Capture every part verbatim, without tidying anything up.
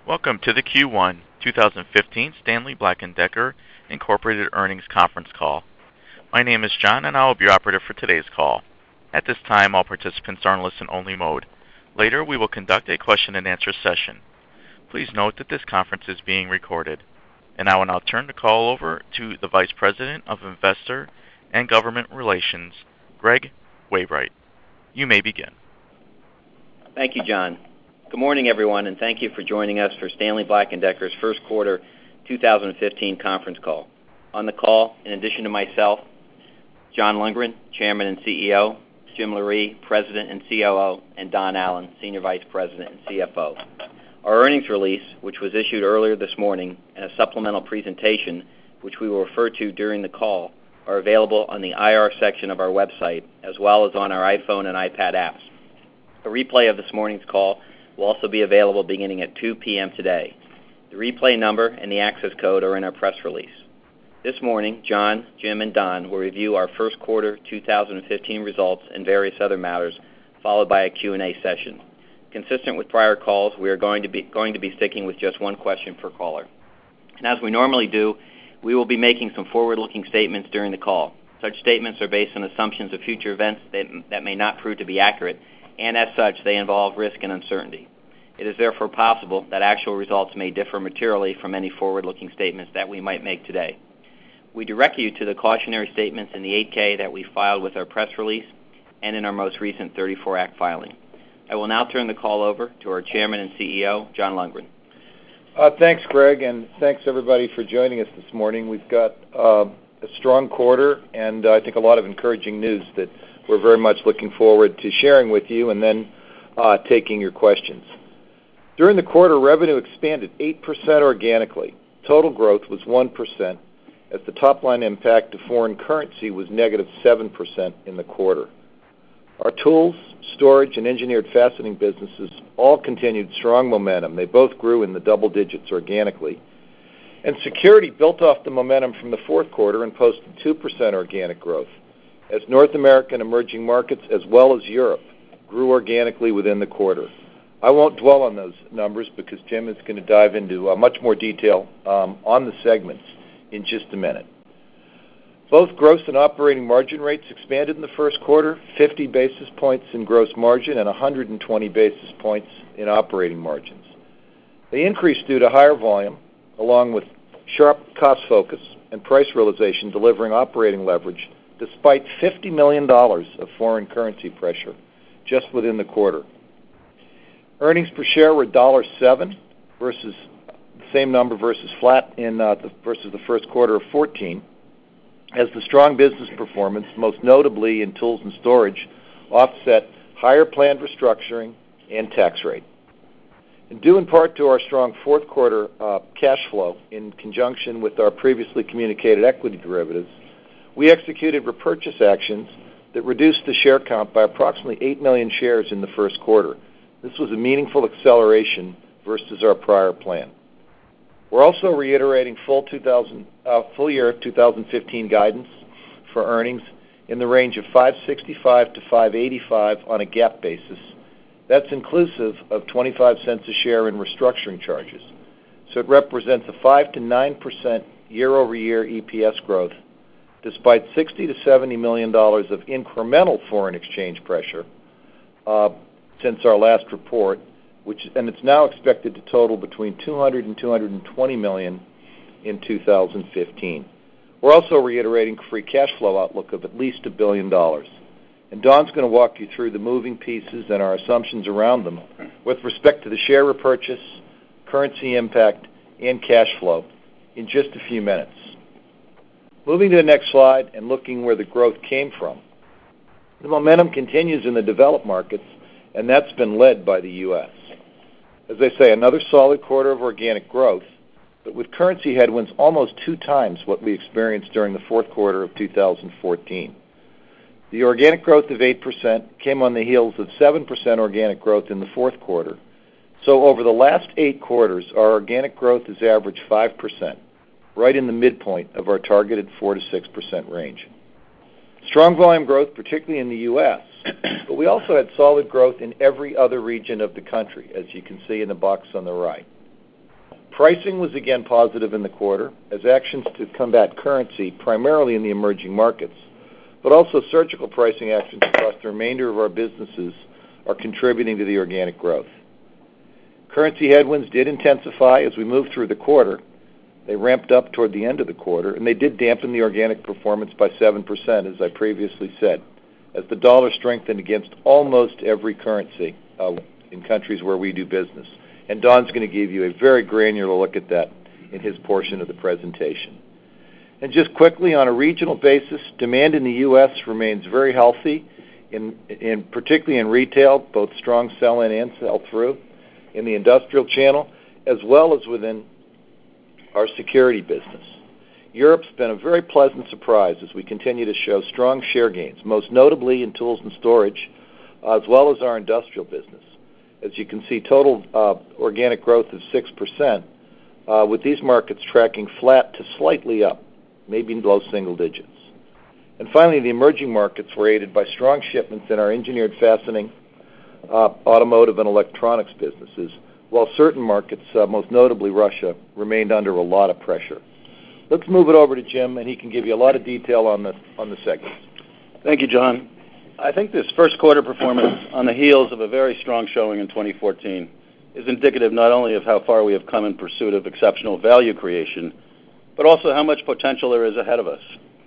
Welcome to the Q one twenty fifteen Stanley Black and Decker Incorporated Earnings Conference Call. My name is John, and I will be your operator for today's call. At this time, all participants are in listen-only mode. Later, we will conduct a question-and-answer session. Please note that this conference is being recorded. And I will now turn the call over to the Vice President of Investor and Government Relations, Greg Wainwright. You may begin. Thank you, John. Good morning, everyone, and thank you for joining us for Stanley Black and Decker's first quarter two thousand fifteen conference call. On the call, in addition to myself, John Lundgren, Chairman and C E O, Jim Loree, President and C O O, and Don Allen, Senior Vice President and C F O. Our earnings release, which was issued earlier this morning, and a supplemental presentation, which we will refer to during the call, are available on the I R section of our website, as well as on our iPhone and iPad apps. A replay of this morning's call will also be available beginning at two p.m. today. The replay number and the access code are in our press release. This morning, John, Jim, and Don will review our first quarter two thousand fifteen results and various other matters, followed by a Q and A session. Consistent with prior calls, we are going to be going to be sticking with just one question per caller. And as we normally do, we will be making some forward-looking statements during the call. Such statements are based on assumptions of future events that, that may not prove to be accurate, and as such, they involve risk and uncertainty. It is therefore possible that actual results may differ materially from any forward-looking statements that we might make today. We direct you to the cautionary statements in the eight K that we filed with our press release and in our most recent thirty-four Act filing. I will now turn the call over to our Chairman and C E O, John Lundgren. Uh, thanks, Greg, and thanks, everybody, for joining us this morning. We've got uh, a strong quarter and uh, I think a lot of encouraging news that we're very much looking forward to sharing with you and then uh, taking your questions. During the quarter, revenue expanded eight percent organically. Total growth was one percent, as the top-line impact of foreign currency was negative seven percent in the quarter. Our tools, storage, and engineered fastening businesses all continued strong momentum. They both grew in the double digits organically. And security built off the momentum from the fourth quarter and posted two percent organic growth, as North American emerging markets, as well as Europe, grew organically within the quarter. I won't dwell on those numbers because Jim is going to dive into uh, much more detail um, on the segments in just a minute. Both gross and operating margin rates expanded in the first quarter, fifty basis points in gross margin and one hundred twenty basis points in operating margins. They increased due to higher volume, along with sharp cost focus and price realization, delivering operating leverage despite fifty million dollars of foreign currency pressure just within the quarter. Earnings per share were one dollar and seven cents versus the same number versus flat in uh, the, versus the first quarter of fourteen, as the strong business performance, most notably in tools and storage, offset higher planned restructuring and tax rate. And due in part to our strong fourth quarter uh, cash flow in conjunction with our previously communicated equity derivatives, we executed repurchase actions that reduced the share count by approximately eight million shares in the first quarter. This was a meaningful acceleration versus our prior plan. We're also reiterating full, two thousand, uh, full year two thousand fifteen guidance for earnings in the range of five sixty-five to five eighty-five on a GAAP basis. That's inclusive of twenty-five cents a share in restructuring charges. So it represents a five to nine percent year-over-year E P S growth, despite sixty to seventy million dollars of incremental foreign exchange pressure uh, since our last report, which and it's now expected to total between two hundred and two hundred twenty million dollars in two thousand fifteen. We're also reiterating free cash flow outlook of at least a billion dollars. And Don's going to walk you through the moving pieces and our assumptions around them with respect to the share repurchase, currency impact, and cash flow in just a few minutes. Moving to the next slide and looking where the growth came from. The momentum continues in the developed markets, and that's been led by the U S. As I say, another solid quarter of organic growth, but with currency headwinds almost two times what we experienced during the fourth quarter of two thousand fourteen. The organic growth of eight percent came on the heels of seven percent organic growth in the fourth quarter. So over the last eight quarters, our organic growth has averaged five percent, right in the midpoint of our targeted four to six percent range. Strong volume growth, particularly in the U S, but we also had solid growth in every other region of the country, as you can see in the box on the right. Pricing was again positive in the quarter as actions to combat currency, primarily in the emerging markets, but also surgical pricing actions across the remainder of our businesses are contributing to the organic growth. Currency headwinds did intensify as we moved through the quarter. They ramped up toward the end of the quarter, and they did dampen the organic performance by seven percent, as I previously said, as the dollar strengthened against almost every currency uh, in countries where we do business. And Don's going to give you a very granular look at that in his portion of the presentation. And just quickly, on a regional basis, demand in the U S remains very healthy, in, in particularly in retail, both strong sell-in and sell-through, in the industrial channel, as well as within our security business. Europe's been a very pleasant surprise as we continue to show strong share gains, most notably in tools and storage, as well as our industrial business. As you can see, total uh, organic growth is six percent, uh, with these markets tracking flat to slightly up, maybe in low single digits. And finally, the emerging markets were aided by strong shipments in our engineered fastening, uh, automotive, and electronics businesses, while certain markets, uh, most notably Russia, remained under a lot of pressure. Let's move it over to Jim, and he can give you a lot of detail on the, on the segments. Thank you, John. I think this first quarter performance on the heels of a very strong showing in twenty fourteen is indicative not only of how far we have come in pursuit of exceptional value creation, but also how much potential there is ahead of us.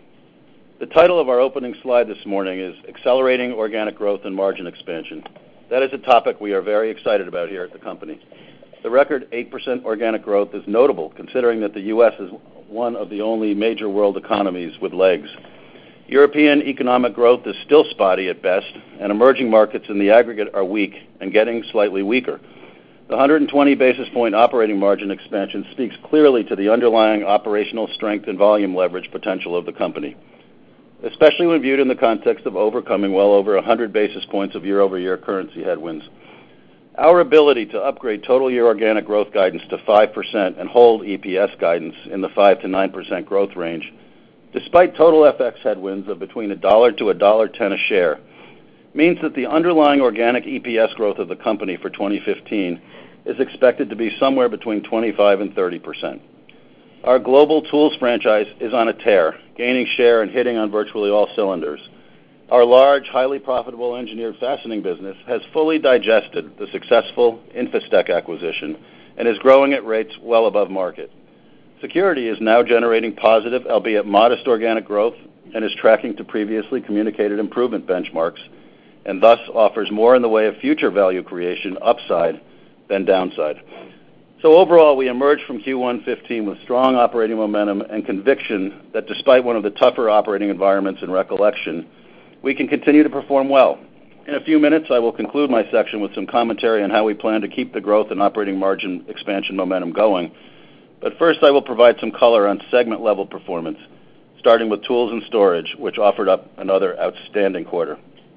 The title of our opening slide this morning is Accelerating Organic Growth and Margin Expansion. That is a topic we are very excited about here at the company. The record eight percent organic growth is notable, considering that the U S is one of the only major world economies with legs. European economic growth is still spotty at best, and emerging markets in the aggregate are weak and getting slightly weaker. The one hundred twenty basis point operating margin expansion speaks clearly to the underlying operational strength and volume leverage potential of the company, especially when viewed in the context of overcoming well over one hundred basis points of year-over-year currency headwinds. Our ability to upgrade total year organic growth guidance to five percent and hold E P S guidance in the five to nine percent growth range, despite total F X headwinds of between one dollar to one dollar ten a share, means that the underlying organic E P S growth of the company for twenty fifteen is expected to be somewhere between twenty-five and thirty percent. Our global tools franchise is on a tear, gaining share and hitting on virtually all cylinders. Our large, highly profitable engineered fastening business has fully digested the successful Infostec acquisition and is growing at rates well above market. Security is now generating positive, albeit modest, organic growth and is tracking to previously communicated improvement benchmarks, and thus offers more in the way of future value creation upside than downside. So overall, we emerged from Q one fifteen with strong operating momentum and conviction that despite one of the tougher operating environments in recollection, we can continue to perform well. In a few minutes, I will conclude my section with some commentary on how we plan to keep the growth and operating margin expansion momentum going. But first, I will provide some color on segment-level performance, starting with Tools and Storage, which offered up another outstanding quarter.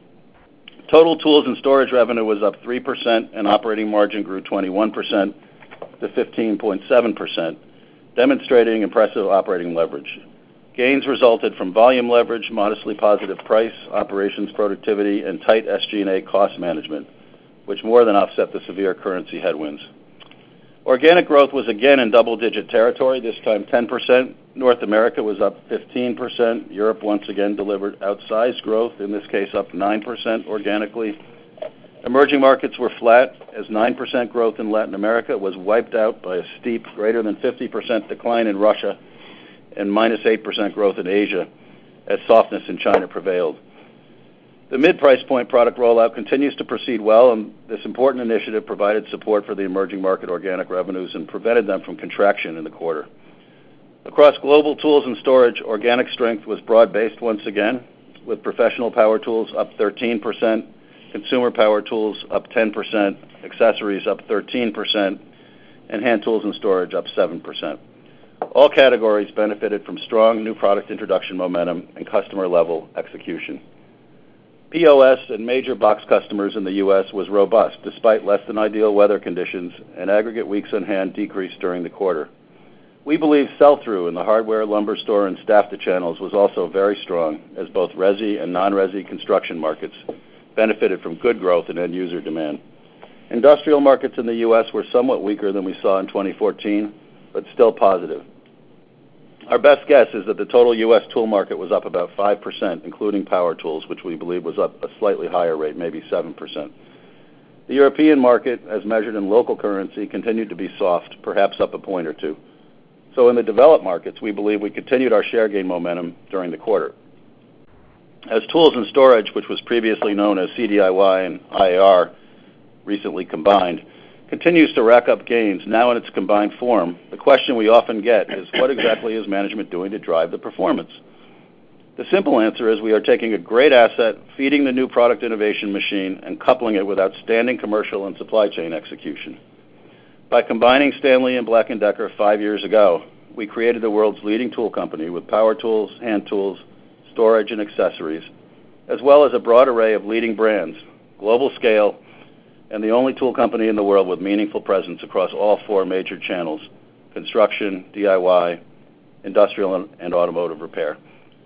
Total Tools and Storage revenue was up three percent, and operating margin grew twenty-one percent to fifteen point seven percent, demonstrating impressive operating leverage. Gains resulted from volume leverage, modestly positive price, operations productivity, and tight S G and A cost management, which more than offset the severe currency headwinds. Organic growth was again in double-digit territory, this time ten percent. North America was up fifteen percent. Europe once again delivered outsized growth, in this case up nine percent organically. Emerging markets were flat, as nine percent growth in Latin America was wiped out by a steep, greater than fifty percent decline in Russia, and minus eight percent growth in Asia, as softness in China prevailed. The mid-price point product rollout continues to proceed well, and this important initiative provided support for the emerging market organic revenues and prevented them from contraction in the quarter. Across global Tools and Storage, organic strength was broad-based once again, with professional power tools up thirteen percent, consumer power tools up ten percent, accessories up thirteen percent, and hand tools and storage up seven percent. All categories benefited from strong new product introduction momentum and customer-level execution. P O S and major box customers in the U S was robust, despite less than ideal weather conditions, and aggregate weeks on hand decreased during the quarter. We believe sell-through in the hardware, lumber store, and staff-to channels was also very strong, as both resi and non-resi construction markets benefited from good growth in end-user demand. Industrial markets in the U S were somewhat weaker than we saw in twenty fourteen, but still positive. Our best guess is that the total U S tool market was up about five percent, including power tools, which we believe was up a slightly higher rate, maybe seven percent. The European market, as measured in local currency, continued to be soft, perhaps up a point or two. So in the developed markets, we believe we continued our share gain momentum during the quarter. As tools and storage, which was previously known as C D I Y and I A R, recently combined, continues to rack up gains now in its combined form, the question we often get is, what exactly is management doing to drive the performance? The simple answer is we are taking a great asset, feeding the new product innovation machine, and coupling it with outstanding commercial and supply chain execution. By combining Stanley and Black and Decker five years ago, we created the world's leading tool company with power tools, hand tools, storage, and accessories, as well as a broad array of leading brands, global scale, and the only tool company in the world with meaningful presence across all four major channels: construction, D I Y, industrial, and automotive repair.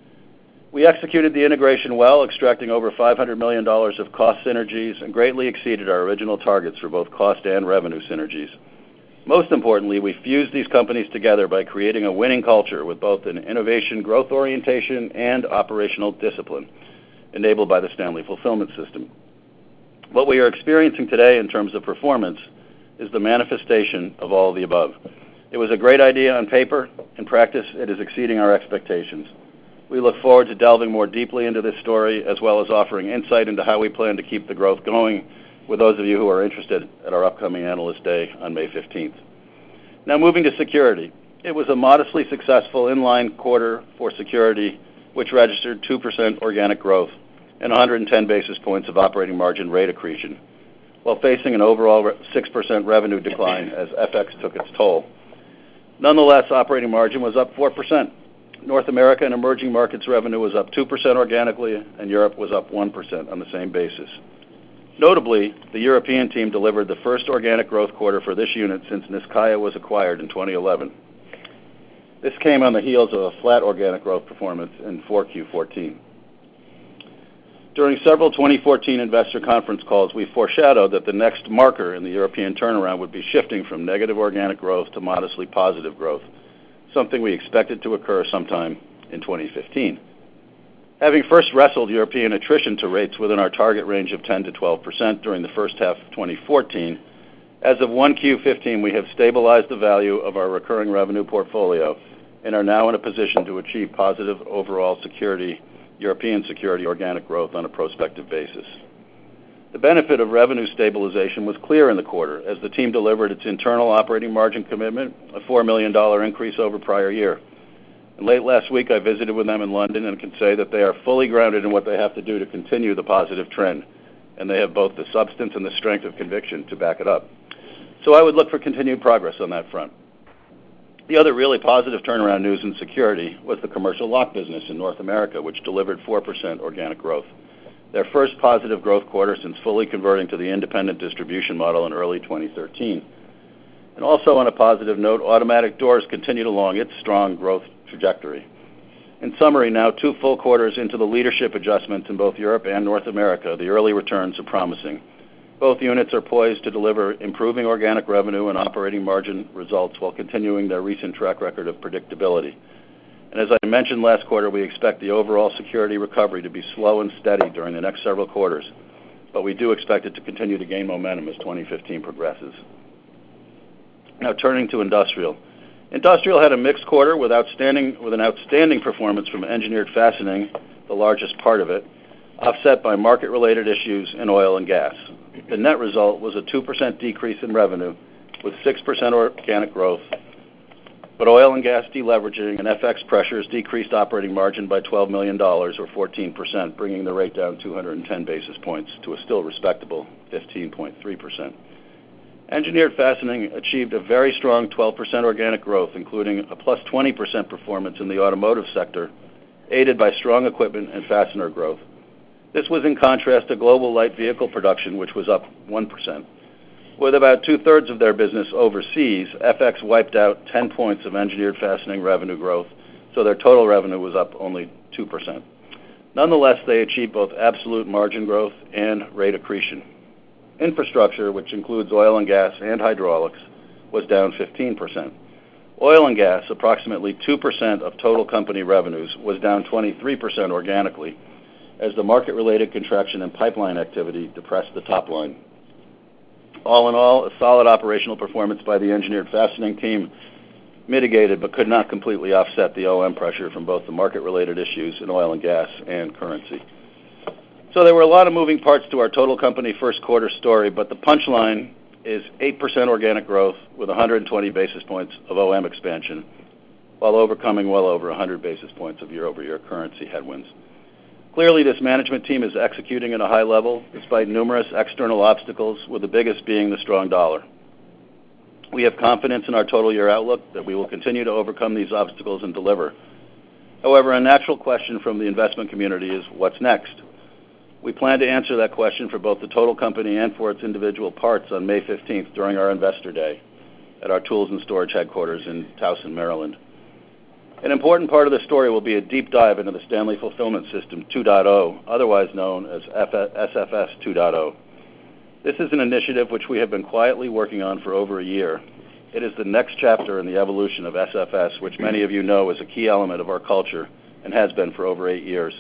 We executed the integration well, extracting over five hundred million dollars of cost synergies and greatly exceeded our original targets for both cost and revenue synergies. Most importantly, we fused these companies together by creating a winning culture with both an innovation growth orientation and operational discipline, enabled by the Stanley Fulfillment System. What we are experiencing today in terms of performance is the manifestation of all of the above. It was a great idea on paper. In practice, it is exceeding our expectations. We look forward to delving more deeply into this story, as well as offering insight into how we plan to keep the growth going with those of you who are interested at our upcoming Analyst Day on May fifteenth. Now moving to security. It was a modestly successful inline quarter for security, which registered two percent organic growth and one hundred ten basis points of operating margin rate accretion, while facing an overall six percent revenue decline as F X took its toll. Nonetheless, operating margin was up four percent. North America and emerging markets revenue was up two percent organically, and Europe was up one percent on the same basis. Notably, the European team delivered the first organic growth quarter for this unit since Niscaya was acquired in twenty eleven. This came on the heels of a flat organic growth performance in four Q fourteen. During several twenty fourteen investor conference calls, we foreshadowed that the next marker in the European turnaround would be shifting from negative organic growth to modestly positive growth, something we expected to occur sometime in twenty fifteen. Having first wrestled European attrition to rates within our target range of ten to twelve percent during the first half of twenty fourteen, as of one Q fifteen, we have stabilized the value of our recurring revenue portfolio and are now in a position to achieve positive overall security European security organic growth on a prospective basis. The benefit of revenue stabilization was clear in the quarter as the team delivered its internal operating margin commitment, a four million dollars increase over prior year. And late last week, I visited with them in London and can say that they are fully grounded in what they have to do to continue the positive trend, and they have both the substance and the strength of conviction to back it up. So I would look for continued progress on that front. The other really positive turnaround news in security was the commercial lock business in North America, which delivered four percent organic growth, their first positive growth quarter since fully converting to the independent distribution model in early twenty thirteen. And also on a positive note, automatic doors continued along its strong growth trajectory. In summary, now two full quarters into the leadership adjustments in both Europe and North America, the early returns are promising. Both units are poised to deliver improving organic revenue and operating margin results while continuing their recent track record of predictability. And as I mentioned last quarter, we expect the overall security recovery to be slow and steady during the next several quarters, but we do expect it to continue to gain momentum as twenty fifteen progresses. Now turning to industrial. Industrial had a mixed quarter with outstanding with an outstanding performance from engineered fastening, the largest part of it, offset by market-related issues in oil and gas. The net result was a two percent decrease in revenue with six percent organic growth, but oil and gas deleveraging and F X pressures decreased operating margin by twelve million dollars or fourteen percent, bringing the rate down two hundred ten basis points to a still respectable fifteen point three percent. Engineered fastening achieved a very strong twelve percent organic growth, including a plus twenty percent performance in the automotive sector, aided by strong equipment and fastener growth. This was in contrast to global light vehicle production, which was up one percent. With about two-thirds of their business overseas, F X wiped out ten points of engineered fastening revenue growth, so their total revenue was up only two percent. Nonetheless, they achieved both absolute margin growth and rate accretion. Infrastructure, which includes oil and gas and hydraulics, was down fifteen percent. Oil and gas, approximately two percent of total company revenues, was down twenty-three percent organically, as the market-related contraction in pipeline activity depressed the top line. All in all, a solid operational performance by the engineered fastening team mitigated but could not completely offset the O M pressure from both the market-related issues in oil and gas and currency. So there were a lot of moving parts to our total company first quarter story, but the punchline is eight percent organic growth with one hundred twenty basis points of O M expansion, while overcoming well over one hundred basis points of year-over-year currency headwinds. Clearly, this management team is executing at a high level despite numerous external obstacles, with the biggest being the strong dollar. We have confidence in our total year outlook that we will continue to overcome these obstacles and deliver. However, a natural question from the investment community is, what's next? We plan to answer that question for both the total company and for its individual parts on May fifteenth during our Investor Day at our Tools and Storage headquarters in Towson, Maryland. An important part of the story will be a deep dive into the Stanley Fulfillment System two point oh, otherwise known as S F S two point oh. This is an initiative which we have been quietly working on for over a year. It is the next chapter in the evolution of S F S, which many of you know is a key element of our culture and has been for over eight years.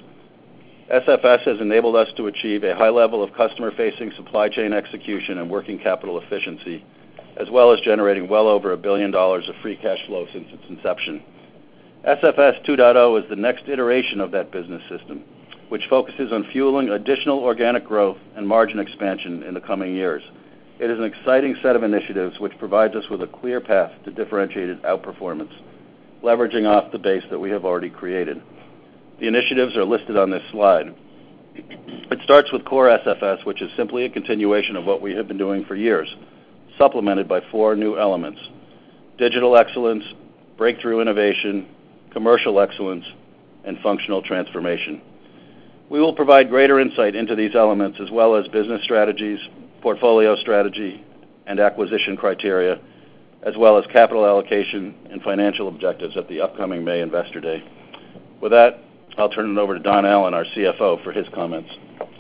S F S has enabled us to achieve a high level of customer-facing supply chain execution and working capital efficiency, as well as generating well over a billion dollars of free cash flow since its inception. S F S two point oh is the next iteration of that business system, which focuses on fueling additional organic growth and margin expansion in the coming years. It is an exciting set of initiatives which provides us with a clear path to differentiated outperformance, leveraging off the base that we have already created. The initiatives are listed on this slide. It starts with core S F S, which is simply a continuation of what we have been doing for years, supplemented by four new elements: digital excellence, breakthrough innovation, commercial excellence, and functional transformation. We will provide greater insight into these elements as well as business strategies, portfolio strategy, and acquisition criteria, as well as capital allocation and financial objectives at the upcoming May Investor Day. With that, I'll turn it over to Don Allan, our C F O, for his comments.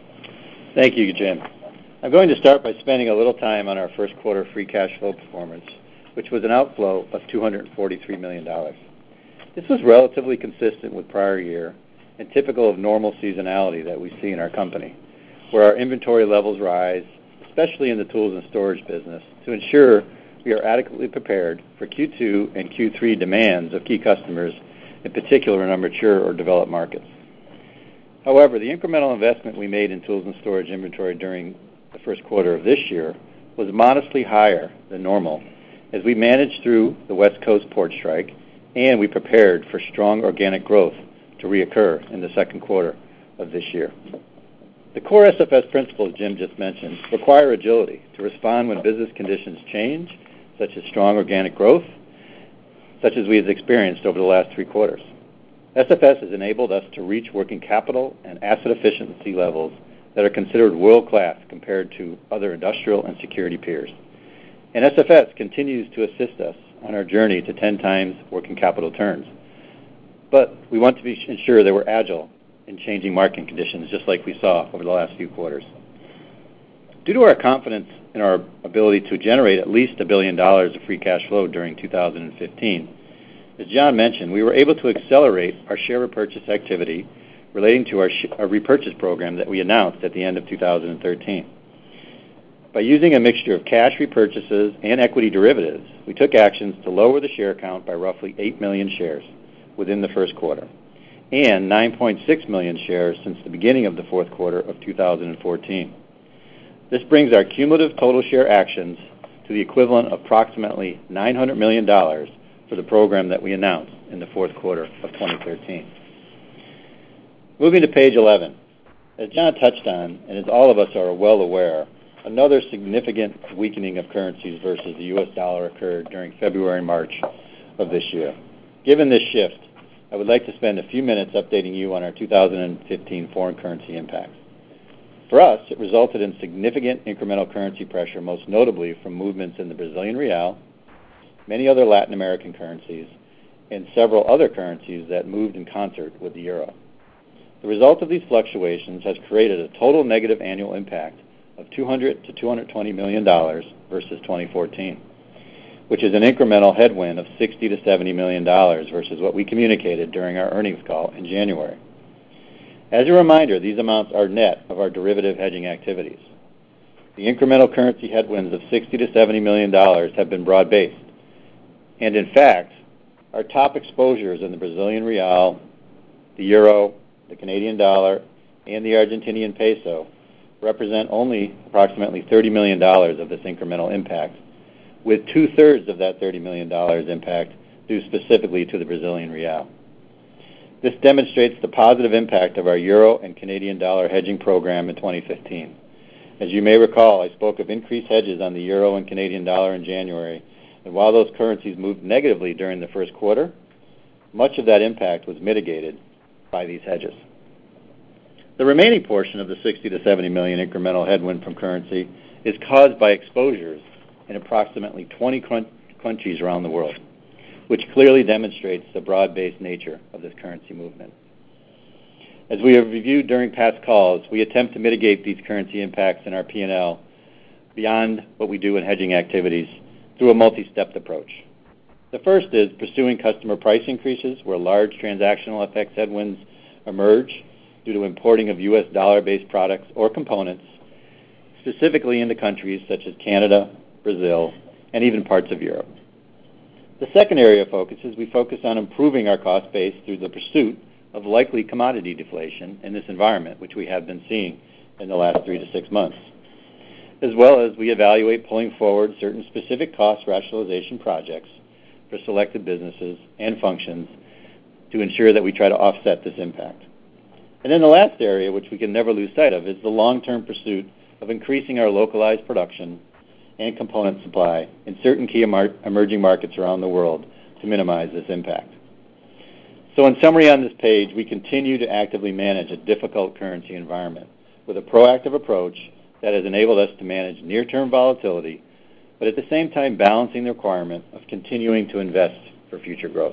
Thank you, Jim. I'm going to start by spending a little time on our first quarter free cash flow performance, which was an outflow of two hundred forty-three million dollars. This was relatively consistent with prior year and typical of normal seasonality that we see in our company, where our inventory levels rise, especially in the tools and storage business, to ensure we are adequately prepared for Q two and Q three demands of key customers, in particular in our mature or developed markets. However, the incremental investment we made in tools and storage inventory during the first quarter of this year was modestly higher than normal as we managed through the West Coast port strike and we prepared for strong organic growth to reoccur in the second quarter of this year. The core S F S principles Jim just mentioned require agility to respond when business conditions change, such as strong organic growth, such as we have experienced over the last three quarters. S F S has enabled us to reach working capital and asset efficiency levels that are considered world-class compared to other industrial and security peers. And S F S continues to assist us on our journey to ten times working capital turns. But we want to be ensure that we're agile in changing market conditions, just like we saw over the last few quarters. Due to our confidence in our ability to generate at least a billion dollars of free cash flow during two thousand fifteen, as John mentioned, we were able to accelerate our share repurchase activity relating to our, sh- our repurchase program that we announced at the end of two thousand thirteen. By using a mixture of cash repurchases and equity derivatives, we took actions to lower the share count by roughly eight million shares within the first quarter, and nine point six million shares since the beginning of the fourth quarter of two thousand fourteen. This brings our cumulative total share actions to the equivalent of approximately nine hundred million dollars for the program that we announced in the fourth quarter of twenty thirteen. Moving to page eleven. As John touched on, and as all of us are well aware, another significant weakening of currencies versus the U S dollar occurred during February and March of this year. Given this shift, I would like to spend a few minutes updating you on our two thousand fifteen foreign currency impacts. For us, it resulted in significant incremental currency pressure, most notably from movements in the Brazilian real, many other Latin American currencies, and several other currencies that moved in concert with the euro. The result of these fluctuations has created a total negative annual impact of two hundred to two hundred twenty million dollars versus twenty fourteen. which is an incremental headwind of sixty to seventy million dollars versus what we communicated during our earnings call in January. As a reminder, these amounts are net of our derivative hedging activities. The incremental currency headwinds of sixty to seventy million dollars have been broad-based. And in fact, our top exposures in the Brazilian real, the euro, the Canadian dollar, and the Argentinian peso represent only approximately thirty million dollars of this incremental impact, with two-thirds of that thirty million dollars impact due specifically to the Brazilian real. This demonstrates the positive impact of our euro and Canadian dollar hedging program in twenty fifteen. As you may recall, I spoke of increased hedges on the euro and Canadian dollar in January, and while those currencies moved negatively during the first quarter, much of that impact was mitigated by these hedges. The remaining portion of the sixty to seventy million incremental headwind from currency is caused by exposures in approximately twenty countries around the world, which clearly demonstrates the broad-based nature of this currency movement. As we have reviewed during past calls, we attempt to mitigate these currency impacts in our P and L beyond what we do in hedging activities through a multi-stepped approach. The first is pursuing customer price increases where large transactional F X headwinds emerge due to importing of U S dollar-based products or components, specifically into countries such as Canada, Brazil, and even parts of Europe. The second area of focus is we focus on improving our cost base through the pursuit of likely commodity deflation in this environment, which we have been seeing in the last three to six months, as well as we evaluate pulling forward certain specific cost rationalization projects for selected businesses and functions to ensure that we try to offset this impact. And then the last area, which we can never lose sight of, is the long-term pursuit of increasing our localized production and component supply in certain key emer- emerging markets around the world to minimize this impact. So in summary on this page, we continue to actively manage a difficult currency environment with a proactive approach that has enabled us to manage near-term volatility, but at the same time balancing the requirement of continuing to invest for future growth.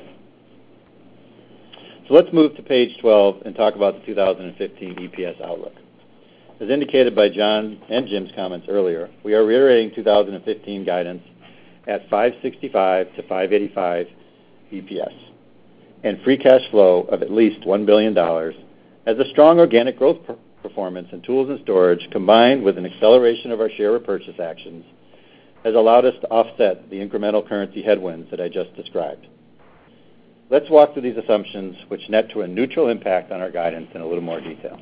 So let's move to page twelve and talk about the two thousand fifteen E P S outlook. As indicated by John and Jim's comments earlier, we are reiterating two thousand fifteen guidance at five sixty-five to five eighty-five E P S and free cash flow of at least one billion dollars, as a strong organic growth per- performance in tools and storage combined with an acceleration of our share repurchase actions has allowed us to offset the incremental currency headwinds that I just described. Let's walk through these assumptions, which net to a neutral impact on our guidance in a little more detail.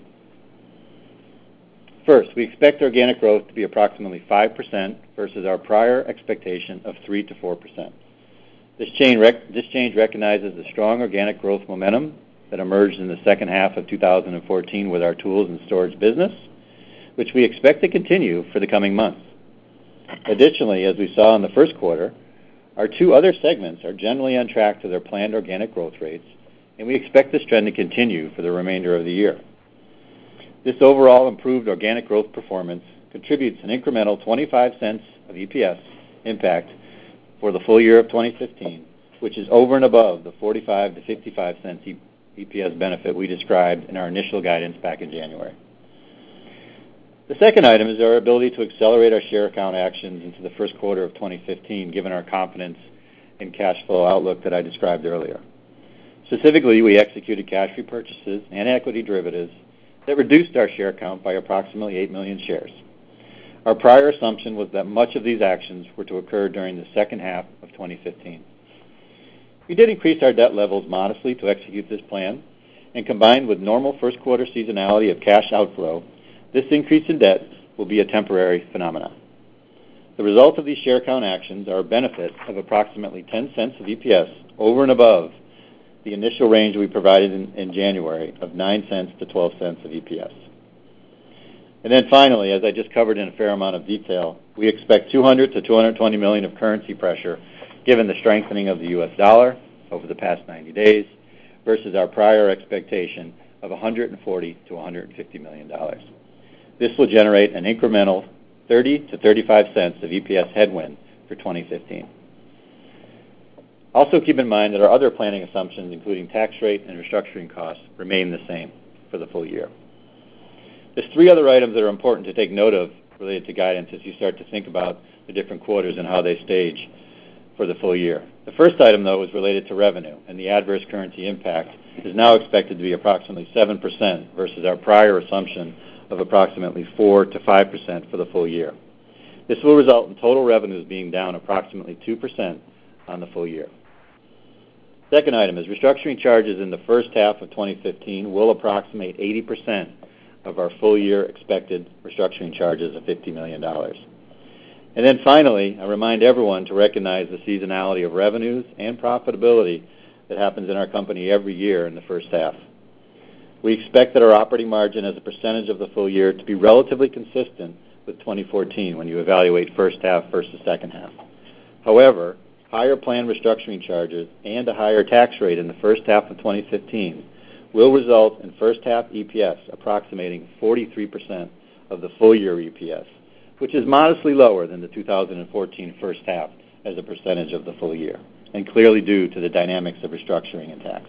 First, we expect organic growth to be approximately five percent versus our prior expectation of three to four percent. This change, rec- this change recognizes the strong organic growth momentum that emerged in the second half of two thousand fourteen with our tools and storage business, which we expect to continue for the coming months. Additionally, as we saw in the first quarter, our two other segments are generally on track to their planned organic growth rates, and we expect this trend to continue for the remainder of the year. This overall improved organic growth performance contributes an incremental twenty-five cents of E P S impact for the full year of twenty fifteen, which is over and above the forty-five to fifty-five cents E P S benefit we described in our initial guidance back in January. The second item is our ability to accelerate our share count actions into the first quarter of twenty fifteen, given our confidence in cash flow outlook that I described earlier. Specifically, we executed cash repurchases and equity derivatives that reduced our share count by approximately eight million shares. Our prior assumption was that much of these actions were to occur during the second half of twenty fifteen. We did increase our debt levels modestly to execute this plan, and combined with normal first quarter seasonality of cash outflow, this increase in debt will be a temporary phenomenon. The result of these share count actions are a benefit of approximately ten cents of E P S over and above the initial range we provided in, in January of nine cents to twelve cents of E P S. And then finally, as I just covered in a fair amount of detail, we expect two hundred to two hundred twenty million of currency pressure given the strengthening of the U S dollar over the past ninety days versus our prior expectation of one hundred forty to one hundred fifty million dollars. This will generate an incremental thirty to thirty-five cents of E P S headwind for twenty fifteen. Also keep in mind that our other planning assumptions, including tax rate and restructuring costs, remain the same for the full year. There's three other items that are important to take note of related to guidance as you start to think about the different quarters and how they stage. for the full year. The first item, though, is related to revenue, and the adverse currency impact is now expected to be approximately seven percent versus our prior assumption of approximately four to five percent for the full year. This will result in total revenues being down approximately two percent on the full year. Second item is restructuring charges in the first half of twenty fifteen will approximate eighty percent of our full-year expected restructuring charges of fifty million dollars. And then finally, I remind everyone to recognize the seasonality of revenues and profitability that happens in our company every year in the first half. We expect that our operating margin as a percentage of the full year to be relatively consistent with twenty fourteen when you evaluate first half versus second half. However, higher planned restructuring charges and a higher tax rate in the first half of twenty fifteen will result in first half E P S approximating forty-three percent of the full year E P S, which is modestly lower than the two thousand fourteen first half as a percentage of the full year, and clearly due to the dynamics of restructuring and tax.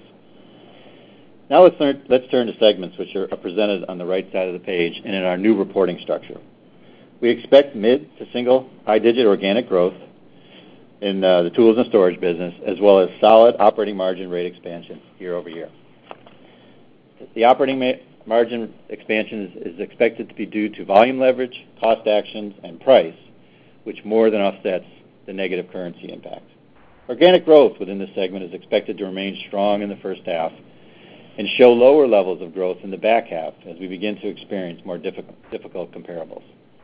Now let's turn, let's turn to segments which are presented on the right side of the page and in our new reporting structure. We expect mid to single high-digit organic growth in uh, the tools and storage business, as well as solid operating margin rate expansion year over year. The operating ma- margin expansion is, is expected to be due to volume leverage, cost actions, and price, which more than offsets the negative currency impact. Organic growth within this segment is expected to remain strong in the first half and show lower levels of growth in the back half as we begin to experience more difficult, difficult comparables.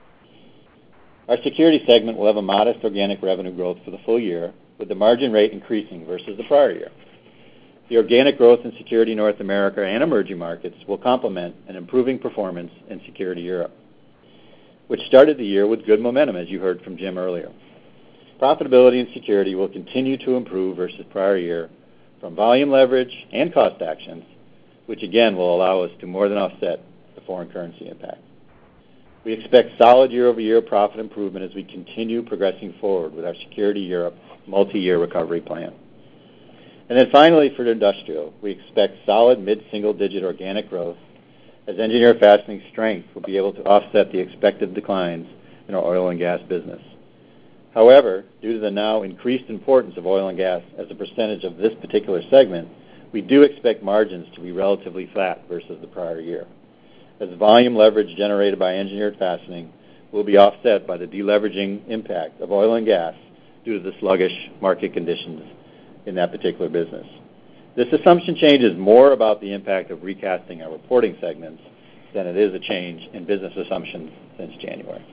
Our security segment will have a modest organic revenue growth for the full year, with the margin rate increasing versus the prior year. The organic growth in Security North America and emerging markets will complement an improving performance in Security Europe, which started the year with good momentum, as you heard from Jim earlier. Profitability in Security will continue to improve versus prior year from volume leverage and cost actions, which again will allow us to more than offset the foreign currency impact. We expect solid year-over-year profit improvement as we continue progressing forward with our Security Europe multi-year recovery plan. And then finally, for Industrial, we expect solid mid-single-digit organic growth as Engineered Fastening strength will be able to offset the expected declines in our oil and gas business. However, due to the now increased importance of oil and gas as a percentage of this particular segment, we do expect margins to be relatively flat versus the prior year, as volume leverage generated by Engineered Fastening will be offset by the deleveraging impact of oil and gas due to the sluggish market conditions in that particular business. This assumption change is more about the impact of recasting our reporting segments than it is a change in business assumptions since January.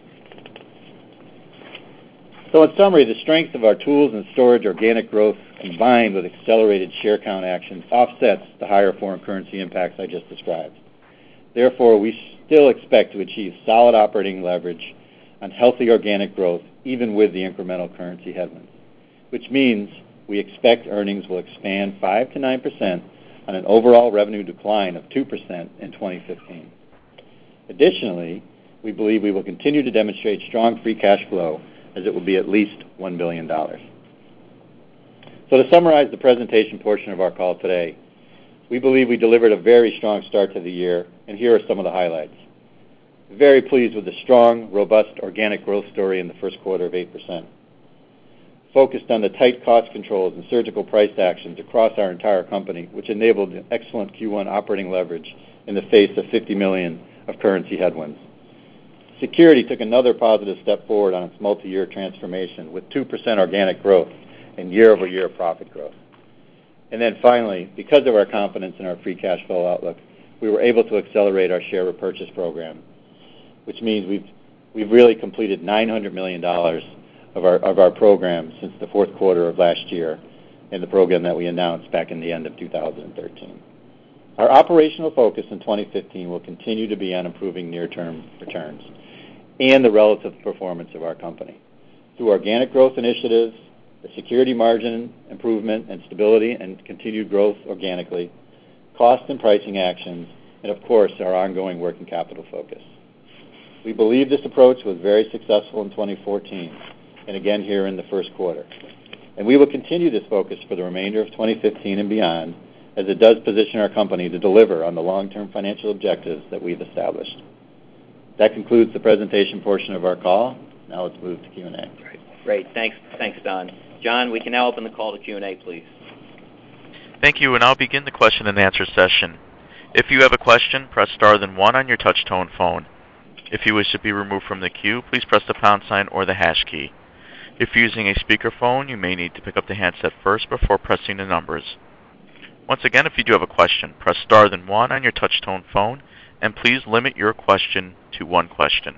So in summary, the strength of our tools and storage organic growth combined with accelerated share count actions offsets the higher foreign currency impacts I just described. Therefore, we still expect to achieve solid operating leverage on healthy organic growth even with the incremental currency headwinds, which means we expect earnings will expand five to nine percent on an overall revenue decline of two percent in twenty fifteen. Additionally, we believe we will continue to demonstrate strong free cash flow as it will be at least one billion dollars. So to summarize the presentation portion of our call today, we believe we delivered a very strong start to the year, and here are some of the highlights. Very pleased with the strong, robust organic growth story in the first quarter of eight percent. Focused on the tight cost controls and surgical price actions across our entire company, which enabled an excellent Q one operating leverage in the face of fifty million dollars of currency headwinds. Security took another positive step forward on its multi-year transformation with two percent organic growth and year-over-year profit growth. And then finally, because of our confidence in our free cash flow outlook, we were able to accelerate our share repurchase program, which means we've we've really completed nine hundred million dollars of our of our program since the fourth quarter of last year in the program that we announced back in the end of two thousand thirteen. Our operational focus in twenty fifteen will continue to be on improving near-term returns and the relative performance of our company through organic growth initiatives, the security margin improvement and stability and continued growth organically, cost and pricing actions, and of course, our ongoing working capital focus. We believe this approach was very successful in twenty fourteen and again here in the first quarter. And we will continue this focus for the remainder of twenty fifteen and beyond, as it does position our company to deliver on the long-term financial objectives that we've established. That concludes the presentation portion of our call. Now let's move to Q and A. Great. Great. Thanks, thanks, Don. John, we can now open the call to Q and A, please. Thank you, and I'll begin the question and answer session. If you have a question, press star then one on your touch-tone phone. If you wish to be removed from the queue, please press the pound sign or the hash key. If you're using a speakerphone, you may need to pick up the handset first before pressing the numbers. Once again, if you do have a question, press star then one on your touch-tone phone, and please limit your question to one question.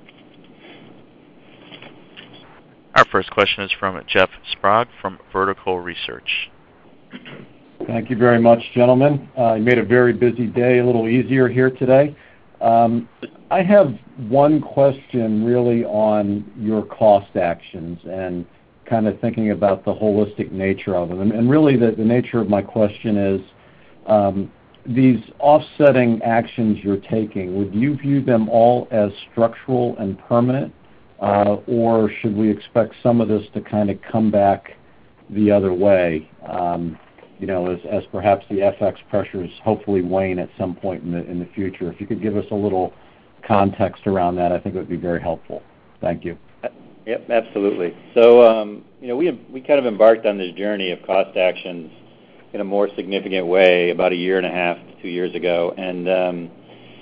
Our first question is from Jeff Sprague from Vertical Research. Thank you very much, gentlemen. Uh, you made a very busy day a little easier here today. Um, I have one question really on your cost actions and kind of thinking about the holistic nature of them. And, and really the, the nature of my question is, um, these offsetting actions you're taking, would you view them all as structural and permanent, uh, or should we expect some of this to kind of come back the other way, um, you know, as, as perhaps the F X pressures hopefully wane at some point in the in the future? If you could give us a little context around that, I think it would be very helpful. Thank you. Yep, absolutely. So, um, you know, we we kind of embarked on this journey of cost actions in a more significant way about a year and a half, two years ago, and um,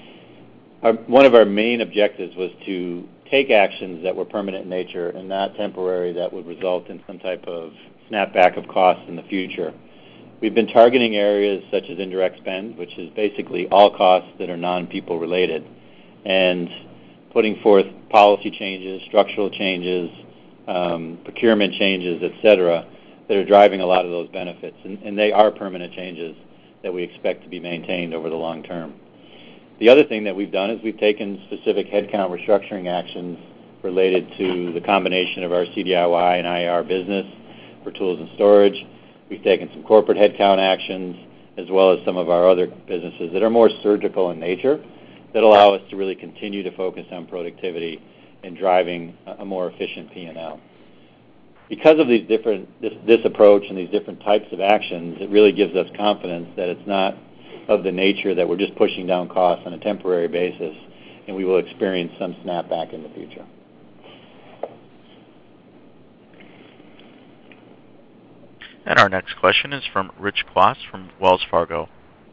our, one of our main objectives was to take actions that were permanent in nature and not temporary, that would result in some type of snapback of costs in the future. We've been targeting areas such as indirect spend, which is basically all costs that are non-people related, and putting forth policy changes, structural changes, um, procurement changes, et cetera, that are driving a lot of those benefits. And, and they are permanent changes that we expect to be maintained over the long term. The other thing that we've done is we've taken specific headcount restructuring actions related to the combination of our C D I Y and I A R business for tools and storage. We've taken some corporate headcount actions, as well as some of our other businesses that are more surgical in nature, that allow us to really continue to focus on productivity and driving a more efficient P and L. Because of these different this, this approach and these different types of actions, it really gives us confidence that it's not of the nature that we're just pushing down costs on a temporary basis, and we will experience some snapback in the future. And our next question is from Rich Kwas from Wells Fargo.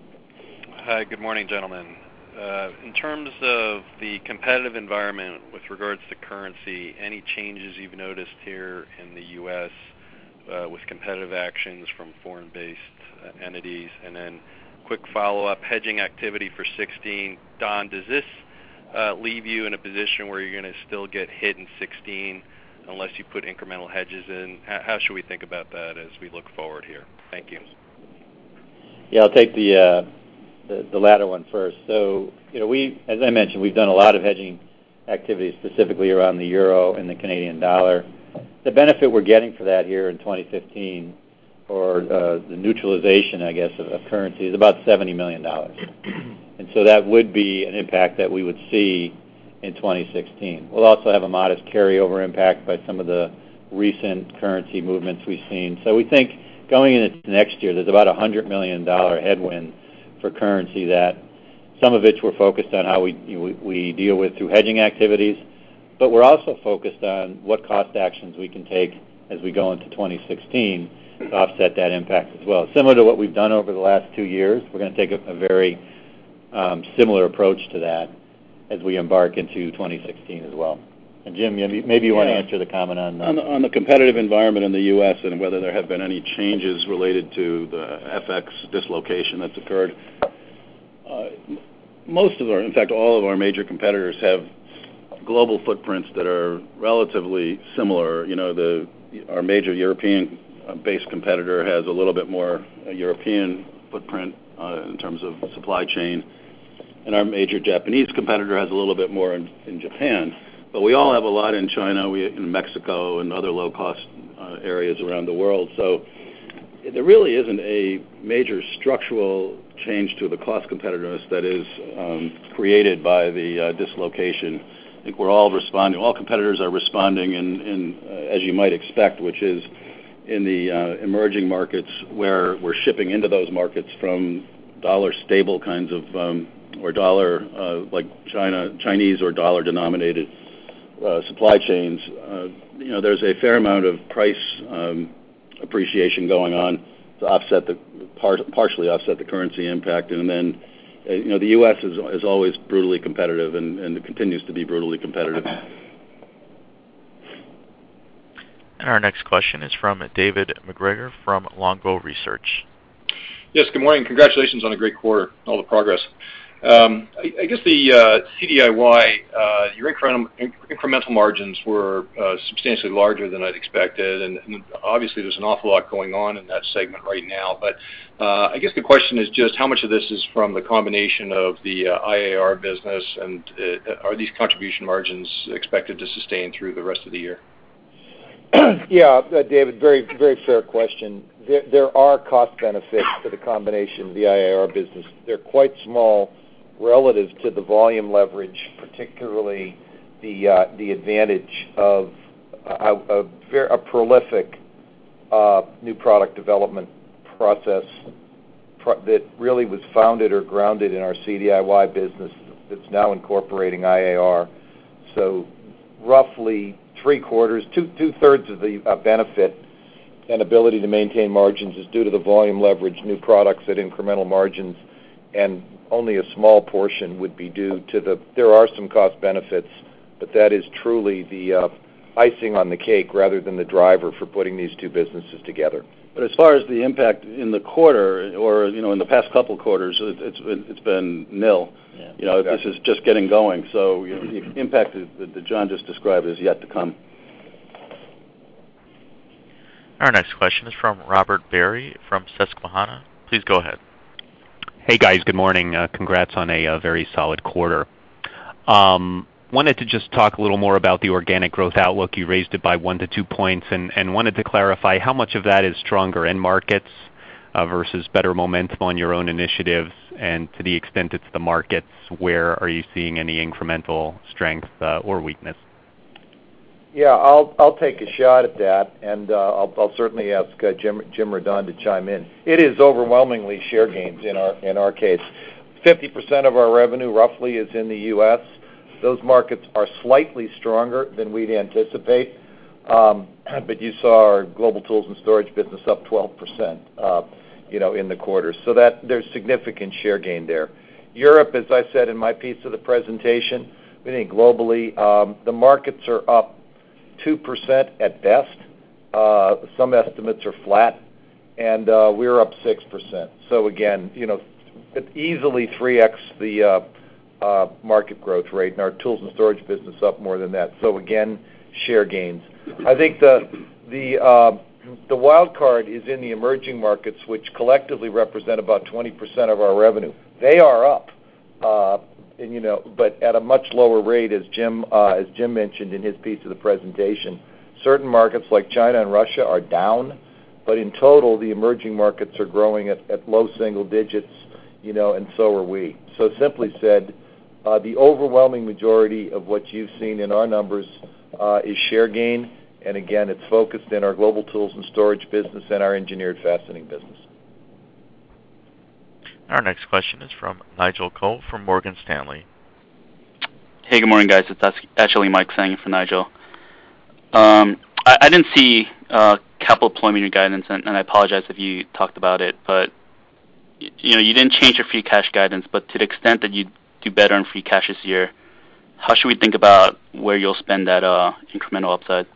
Hi, good morning, gentlemen. Uh, in terms of the competitive environment with regards to currency, any changes you've noticed here in the U S uh, with competitive actions from foreign-based uh, entities? And then quick follow-up, hedging activity for sixteen. Don, does this uh, leave you in a position where you're going to still get hit in sixteen unless you put incremental hedges in? How, how should we think about that as we look forward here? Thank you. Yeah, I'll take the... Uh The, the latter one first. So, you know, we, as I mentioned, we've done a lot of hedging activities specifically around the euro and the Canadian dollar. The benefit we're getting for that here in twenty fifteen, or uh, the neutralization, I guess, of, of currency, is about seventy million dollars. And so that would be an impact that we would see in twenty sixteen. We'll also have a modest carryover impact by some of the recent currency movements we've seen. So we think going into next year, there's about a one hundred million dollars headwind for currency, that some of which we're focused on how we, you know, we we deal with through hedging activities, but we're also focused on what cost actions we can take as we go into twenty sixteen to offset that impact as well. Similar to what we've done over the last two years, we're going to take a, a very um, similar approach to that as we embark into twenty sixteen as well. And Jim, maybe, maybe you yeah. want to answer the comment on uh, on, the, on the competitive environment in the U S and whether there have been any changes related to the F X dislocation that's occurred. Uh, most of our, in fact, all of our major competitors have global footprints that are relatively similar. You know, the our major European-based competitor has a little bit more uh, European footprint uh, in terms of supply chain, and our major Japanese competitor has a little bit more in, in Japan. But we all have a lot in China, we, in Mexico, and other low-cost uh, areas around the world. So there really isn't a major structural change to the cost competitiveness that is um, created by the uh, dislocation. I think we're all responding. All competitors are responding in, in uh, as you might expect, which is in the uh, emerging markets where we're shipping into those markets from dollar-stable kinds of um, or dollar uh, like China, Chinese or dollar-denominated uh, supply chains, uh, you know, there's a fair amount of price um, appreciation going on to offset the par- partially offset the currency impact, and then uh, you know the U S is is always brutally competitive, and, and it continues to be brutally competitive. And our next question is from David MacGregor from Longbow Research. Yes, good morning. Congratulations on a great quarter, all the progress. Um, I, I guess the uh, C D I Y, uh, your incremental, incremental margins were uh, substantially larger than I'd expected, and, and obviously there's an awful lot going on in that segment right now. But uh, I guess the question is just how much of this is from the combination of the uh, I A R business, and uh, are these contribution margins expected to sustain through the rest of the year? Yeah, uh, David, very, very fair question. There, there are cost benefits to the combination of the I A R business. They're quite small relative to the volume leverage, particularly the uh, the advantage of a, a, very, a prolific uh, new product development process pro- that really was founded or grounded in our C D I Y business that's now incorporating I A R. So roughly three quarters, two two thirds of the uh, benefit and ability to maintain margins is due to the volume leverage, new products at incremental margins, and only a small portion would be due to the, there are some cost benefits, but that is truly the uh, icing on the cake rather than the driver for putting these two businesses together. But as far as the impact in the quarter, or you know, in the past couple quarters, it, it's it's been nil. Yeah. You know, exactly. This is just getting going. So you know, the impact that, that John just described is yet to come. Our next question is from Robert Barry from Susquehanna. Please go ahead. Hey guys, good morning. Uh, congrats on a, a very solid quarter. Um, wanted to just talk a little more about the organic growth outlook. You raised it by one to two points, and, and wanted to clarify how much of that is stronger end markets uh, versus better momentum on your own initiatives, and to the extent it's the markets, where are you seeing any incremental strength uh, or weakness? Yeah, I'll I'll take a shot at that, and uh, I'll, I'll certainly ask uh, Jim Jim Redon to chime in. It is overwhelmingly share gains in our in our case. fifty percent of our revenue, roughly, is in the U S Those markets are slightly stronger than we'd anticipate, um, but you saw our global tools and storage business up twelve percent, uh, you know, in the quarter. So that there's significant share gain there. Europe, as I said in my piece of the presentation, we think globally um, the markets are up two percent at best. Uh, some estimates are flat, and uh, we're up six percent. So again, you know, easily three x the uh, uh, market growth rate, and our tools and storage business up more than that. So again, share gains. I think the the uh, the wild card is in the emerging markets, which collectively represent about twenty percent of our revenue. They are up. Uh, And, you know, but at a much lower rate, as Jim uh, as Jim mentioned in his piece of the presentation. Certain markets like China and Russia are down, but in total, the emerging markets are growing at, at low single digits, you know, and so are we. So simply said, uh, the overwhelming majority of what you've seen in our numbers uh, is share gain, and again, it's focused in our global tools and storage business and our engineered fastening business. Our next question is from Nigel Coe from Morgan Stanley. Hey, good morning, guys. It's actually Mike saying for Nigel. Um, I, I didn't see uh, capital deployment in your guidance, and, and I apologize if you talked about it, but you know, you didn't change your free cash guidance, but to the extent that you do better on free cash this year, how should we think about where you'll spend that uh, incremental upside?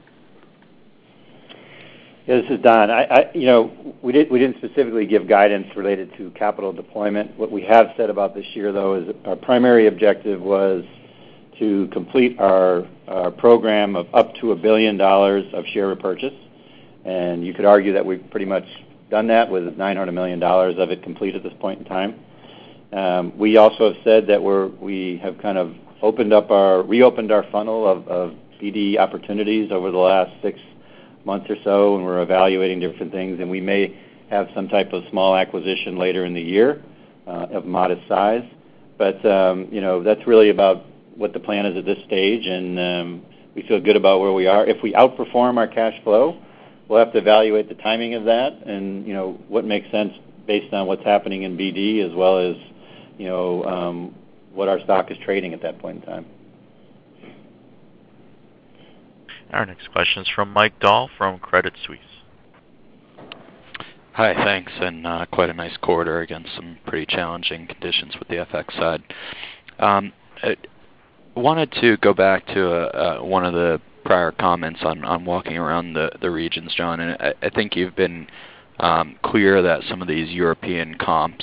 Yeah, this is Don. I, I, you know, we did we didn't specifically give guidance related to capital deployment. What we have said about this year, though, is our primary objective was to complete our, our program of up to a billion dollars of share repurchase, and you could argue that we've pretty much done that with nine hundred million dollars of it complete at this point in time. Um, we also have said that we're we have kind of opened up our reopened our funnel of, of B D opportunities over the last six months or so, and we're evaluating different things, and we may have some type of small acquisition later in the year uh, of modest size. But um, you know, that's really about what the plan is at this stage, and um, we feel good about where we are. If we outperform our cash flow, we'll have to evaluate the timing of that, and you know, what makes sense based on what's happening in B D, as well as you know um, what our stock is trading at that point in time. Our next question is from Mike Dahl from Credit Suisse. Hi, thanks, and uh, quite a nice quarter against some pretty challenging conditions with the F X side. Um, I wanted to go back to uh, uh, one of the prior comments on, on walking around the, the regions, John, and I, I think you've been um, clear that some of these European comps,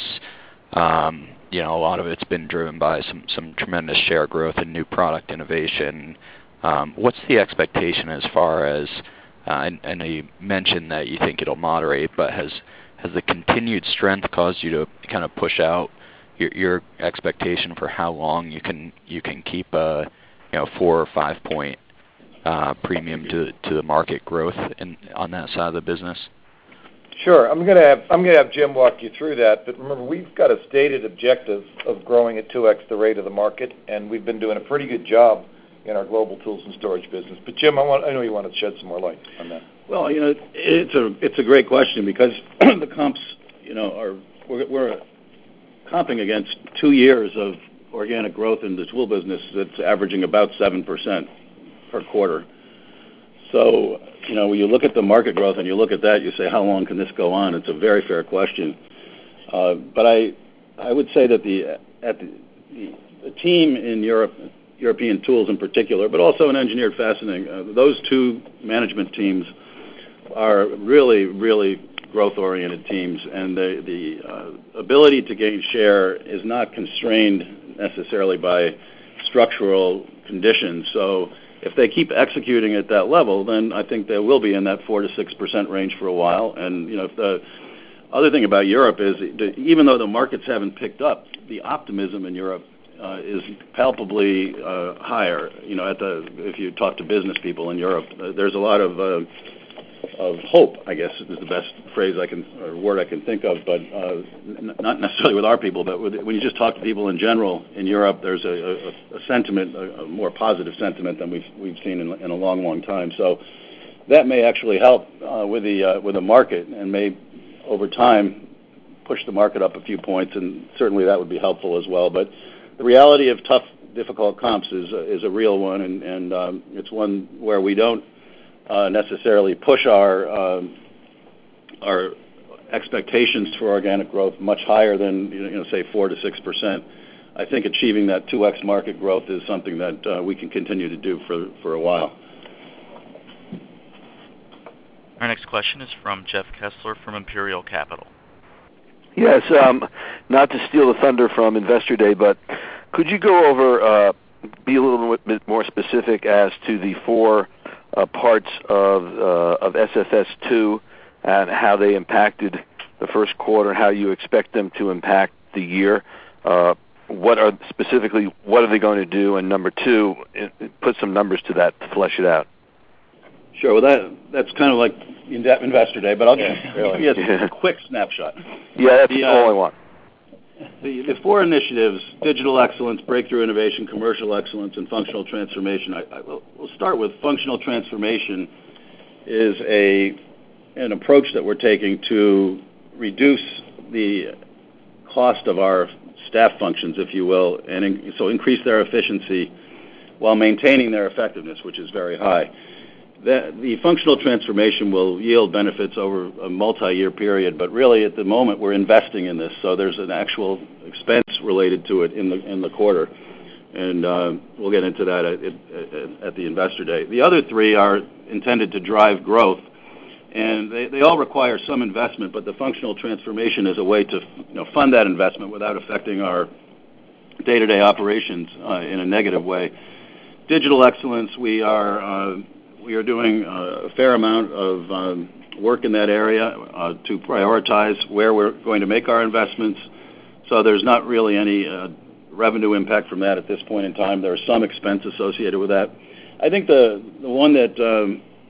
um, you know, a lot of it's been driven by some, some tremendous share growth and new product innovation. Um, what's the expectation as far as Uh, I, I know you mentioned that you think it'll moderate, but has has the continued strength caused you to kind of push out your, your expectation for how long you can you can keep a you know four or five point uh, premium to to the market growth in, on that side of the business? Sure. I'm gonna have I'm gonna have Jim walk you through that. But remember, we've got a stated objective of growing at two x the rate of the market, and we've been doing a pretty good job in our global tools and storage business. But Jim, I want I know you want to shed some more light on that. Well, you know, it's a it's a great question because the comps, you know, are we're, we're comping against two years of organic growth in the tool business that's averaging about seven percent per quarter. So, you know, when you look at the market growth and you look at that, you say, how long can this go on? It's a very fair question. Uh, but I I would say that the at the, the, the team in Europe, European tools in particular, but also in engineered fastening, uh, those two management teams are really, really growth-oriented teams, and the, the uh, ability to gain share is not constrained necessarily by structural conditions. So if they keep executing at that level, then I think they will be in that four to six percent range for a while. And you know, if the other thing about Europe is, that even though the markets haven't picked up, the optimism in Europe uh, is palpably uh, higher. You know, at the if you talk to business people in Europe, uh, there's a lot of uh, of hope, I guess is the best phrase I can or word I can think of, but uh, n- not necessarily with our people, but with, when you just talk to people in general in Europe, there's a, a, a sentiment, a, a more positive sentiment than we've we've seen in, in a long, long time. So that may actually help uh, with the uh, with the market, and may over time push the market up a few points, and certainly that would be helpful as well. But the reality of tough, difficult comps is uh, is a real one, and, and um, it's one where we don't Uh, necessarily push our um, our expectations for organic growth much higher than you know say four to six percent. I think achieving that two x market growth is something that uh, we can continue to do for for a while. Our next question is from Jeff Kessler from Imperial Capital. Yes, um, not to steal the thunder from Investor Day, but could you go over uh, be a little bit more specific as to the four Uh, parts of uh, of S F S two and how they impacted the first quarter, and how you expect them to impact the year. Uh, what are specifically what are they going to do? And number two, put some numbers to that to flesh it out. Sure. Well, that that's kind of like Investor Day, but I'll just yeah, really. give you a, yeah. a quick snapshot. Yeah, that's the, all uh, I want. The, the four initiatives: digital excellence, breakthrough innovation, commercial excellence, and functional transformation. I, I will, we'll start with functional transformation. Is a an approach that we're taking to reduce the cost of our staff functions, if you will, and in, so increase their efficiency while maintaining their effectiveness, which is very high. The, the functional transformation will yield benefits over a multi-year period, but really at the moment we're investing in this, so there's an actual expense related to it in the in the quarter, and uh, we'll get into that at, at, at the Investor Day. The other three are intended to drive growth, and they, they all require some investment, but the functional transformation is a way to you know, fund that investment without affecting our day-to-day operations uh, in a negative way. Digital excellence, we are uh, We are doing uh, a fair amount of um, work in that area uh, to prioritize where we're going to make our investments. So there's not really any uh, revenue impact from that at this point in time. There's some expense associated with that. I think the, the one that um,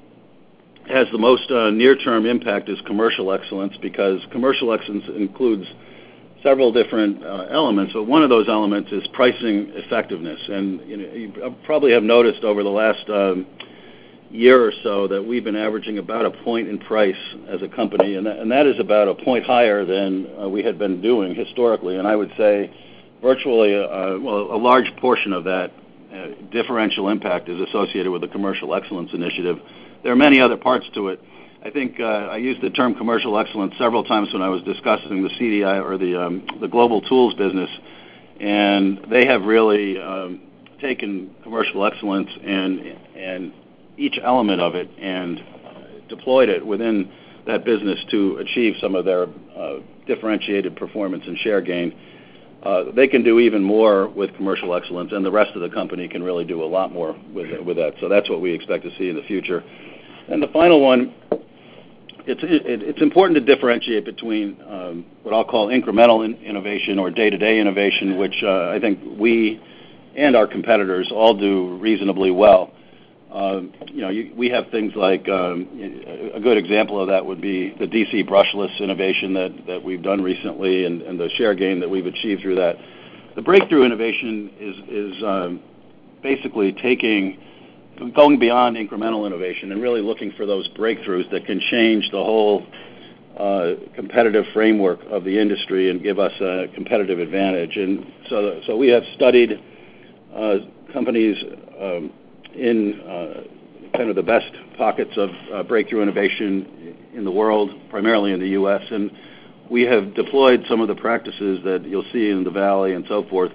has the most uh, near-term impact is commercial excellence, because commercial excellence includes several different uh, elements, but one of those elements is pricing effectiveness. And you know, you probably have noticed over the last um, year or so that we've been averaging about a point in price as a company, and that, and that is about a point higher than uh, we had been doing historically. And I would say virtually, uh, well, a large portion of that uh, differential impact is associated with the Commercial Excellence Initiative. There are many other parts to it. I think uh, I used the term commercial excellence several times when I was discussing the C D I or the um, the global tools business, and they have really um, taken commercial excellence and and each element of it and deployed it within that business to achieve some of their uh, differentiated performance and share gain. Uh, they can do even more with commercial excellence, and the rest of the company can really do a lot more with with that. So that's what we expect to see in the future. And the final one. It's, it, it's important to differentiate between um, what I'll call incremental in- innovation or day-to-day innovation, which uh, I think we and our competitors all do reasonably well. Uh, you know, you, we have things like um, a good example of that would be the D C brushless innovation that, that we've done recently, and, and the share gain that we've achieved through that. The breakthrough innovation is is um, basically taking. going beyond incremental innovation and really looking for those breakthroughs that can change the whole uh, competitive framework of the industry and give us a competitive advantage. And so, so we have studied uh, companies um, in uh, kind of the best pockets of uh, breakthrough innovation in the world, primarily in the U S, and we have deployed some of the practices that you'll see in the Valley and so forth.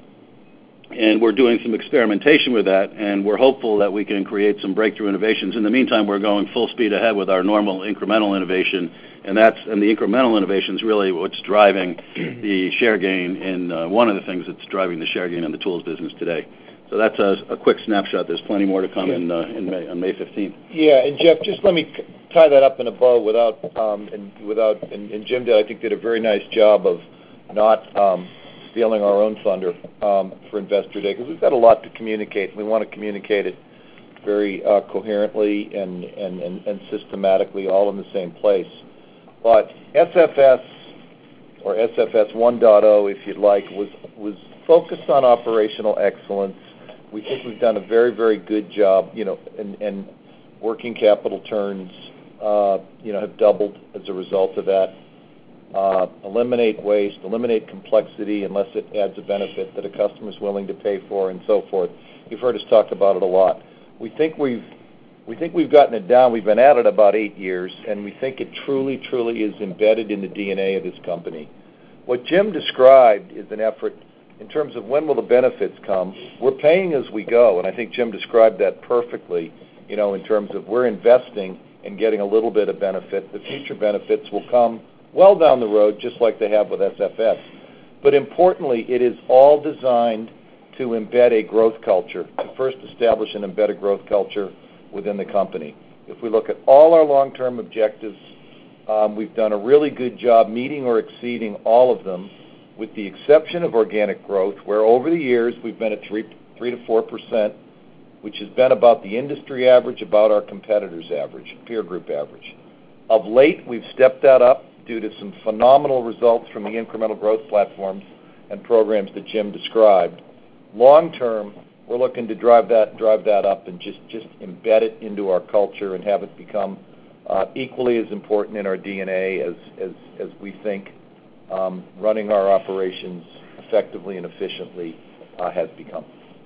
And we're doing some experimentation with that, and we're hopeful that we can create some breakthrough innovations. In the meantime, we're going full speed ahead with our normal incremental innovation, and that's and the incremental innovation is really what's driving the share gain, and uh, one of the things that's driving the share gain in the tools business today. So that's a, a quick snapshot. There's plenty more to come in, uh, in May, on May fifteenth. Yeah, and Jeff, just let me tie that up in a bow without um, and without and, and Jim did I think did a very nice job of not. Um, stealing our own thunder um, for Investor Day, because we've got a lot to communicate. We want to communicate it very uh, coherently and, and, and, and systematically, all in the same place. But S F S, or S F S one point oh, if you'd like, was was focused on operational excellence. We think we've done a very, very good job, you know, and, and working capital turns, uh, you know, have doubled as a result of that. Uh, eliminate waste, eliminate complexity unless it adds a benefit that a customer is willing to pay for, and so forth. You've heard us talk about it a lot. We think we've we think we've gotten it down. We've been at it about eight years, and we think it truly, truly is embedded in the D N A of this company. What Jim described is an effort in terms of when will the benefits come. We're paying as we go, and I think Jim described that perfectly. You know, in terms of we're investing and getting a little bit of benefit. The future benefits will come well down the road, just like they have with S F S. But importantly, it is all designed to embed a growth culture, to first establish and embed a growth culture within the company. If we look at all our long-term objectives, um, we've done a really good job meeting or exceeding all of them, with the exception of organic growth, where over the years we've been at three, three to four percent, which has been about the industry average, about our competitors' average, peer group average. Of late, we've stepped that up due to some phenomenal results from the incremental growth platforms and programs that Jim described. Long term, we're looking to drive that drive that up and just, just embed it into our culture and have it become uh, equally as important in our D N A as, as, as we think um, running our operations effectively and efficiently uh, has become.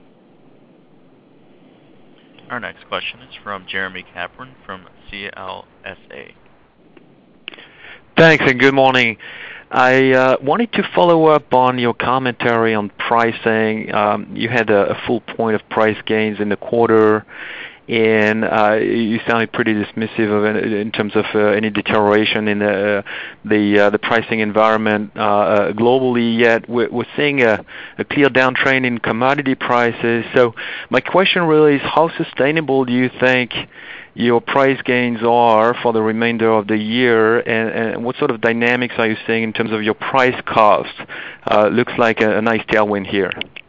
Our next question is from Jeremy Capron from C L S A. Thanks, and good morning. I uh, wanted to follow up on your commentary on pricing. Um, you had a, a full point of price gains in the quarter, and uh, you sounded pretty dismissive of it in terms of uh, any deterioration in the the, uh, the pricing environment uh, uh, globally. Yet we're, we're seeing a, a clear downtrend in commodity prices. So my question really is, how sustainable do you think your price gains are for the remainder of the year, and, and what sort of dynamics are you seeing in terms of your price cost? Uh, looks like a, a nice tailwind here.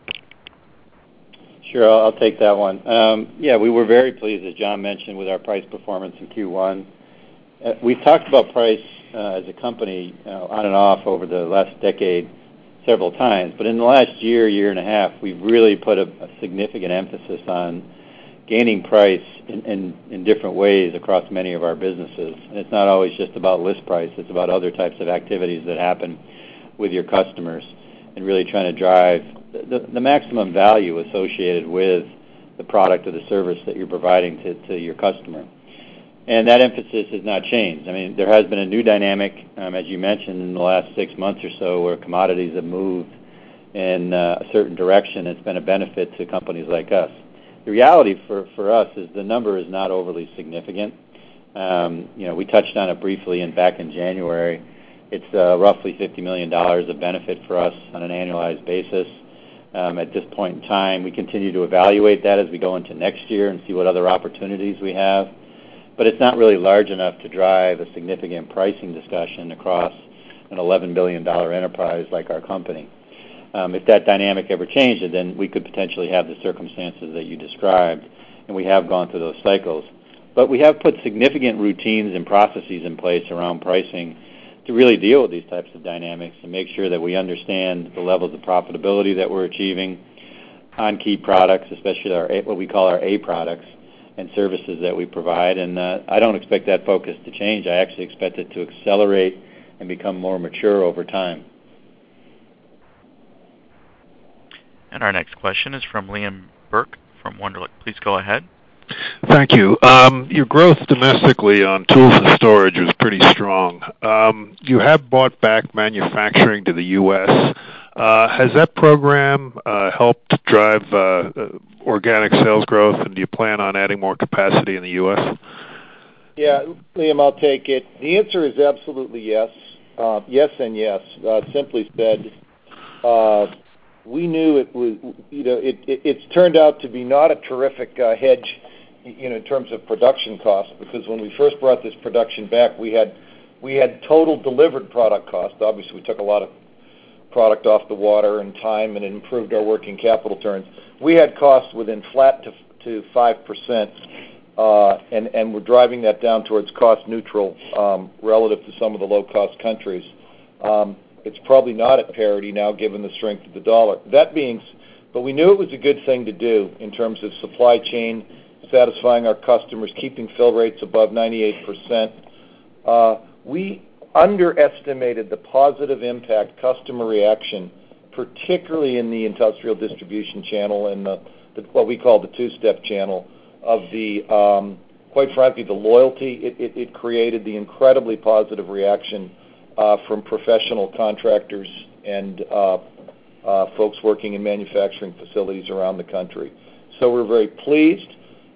Sure, I'll, I'll take that one. Um, yeah, we were very pleased, as John mentioned, with our price performance in Q one. Uh, we've talked about price uh, as a company uh, on and off over the last decade several times, but in the last year, year and a half, we've really put a, a significant emphasis on gaining price in, in, in different ways across many of our businesses. And it's not always just about list price. It's about other types of activities that happen with your customers and really trying to drive the, the maximum value associated with the product or the service that you're providing to, to your customer. And that emphasis has not changed. I mean, there has been a new dynamic, um, as you mentioned, in the last six months or so, where commodities have moved in uh, a certain direction. It's been a benefit to companies like us. The reality for, for us is the number is not overly significant. Um, you know, we touched on it briefly in, back in January. It's uh, roughly fifty million dollars of benefit for us on an annualized basis. Um, at this point in time, we continue to evaluate that as we go into next year and see what other opportunities we have. But it's not really large enough to drive a significant pricing discussion across an eleven billion dollars enterprise like our company. Um, if that dynamic ever changes, then we could potentially have the circumstances that you described, and we have gone through those cycles. But we have put significant routines and processes in place around pricing to really deal with these types of dynamics and make sure that we understand the levels of profitability that we're achieving on key products, especially our what we call our A products and services that we provide. And uh, I don't expect that focus to change. I actually expect it to accelerate and become more mature over time. And our next question is from Liam Burke from Wunderlich. Please go ahead. Thank you. Um, your growth domestically on tools and storage was pretty strong. Um, you have bought back manufacturing to the U S. Uh, has that program uh, helped drive uh, organic sales growth, and do you plan on adding more capacity in the U S? Yeah, Liam, I'll take it. The answer is absolutely yes. Uh, yes and yes. Uh, simply said, uh, we knew it was, you know, it, it, it's turned out to be not a terrific uh, hedge, you know, in terms of production costs, because when we first brought this production back, we had we had total delivered product cost. Obviously, we took a lot of product off the water and time and improved our working capital turns. We had costs within flat to to five percent, uh, and and we're driving that down towards cost neutral um, relative to some of the low cost countries. Um, it's probably not at parity now, given the strength of the dollar. That being, but we knew it was a good thing to do in terms of supply chain, satisfying our customers, keeping fill rates above ninety-eight percent. Uh, we underestimated the positive impact customer reaction, particularly in the industrial distribution channel and the, the, what we call the two-step channel, of the, um, quite frankly, the loyalty it, it, it created, the incredibly positive reaction uh, from professional contractors and uh, uh, folks working in manufacturing facilities around the country. So we're very pleased,